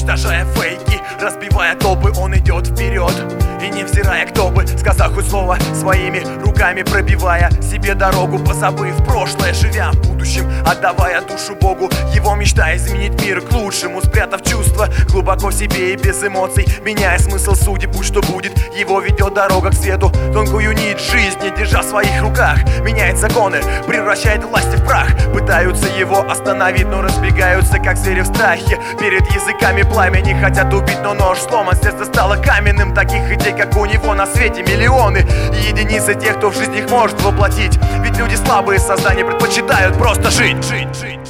уничтожая фейки, разбивая толпы, он идет вперед. И невзирая, кто бы сказал хоть слово, своими руками пробивая себе дорогу, позабыв прошлое, живя в будущем, отдавая душу Богу. Его мечта изменить мир к лучшему, спрятав чувства глубоко в себе и без эмоций, меняя смысл судеб, будь что будет. Его ведет дорога к свету, тонкую нить жизни держа в своих руках. Меняет законы, превращает власти в прах. Пытаются его остановить, но разбегаются, как звери в страхе. Перед языками пламени хотят убить, но нож сломан, сердце стало каменным. Таких идей, как у него, на свете миллионы, и единицы тех, кто в жизни их может воплотить. Ведь люди слабые создания предпочитают просто жить.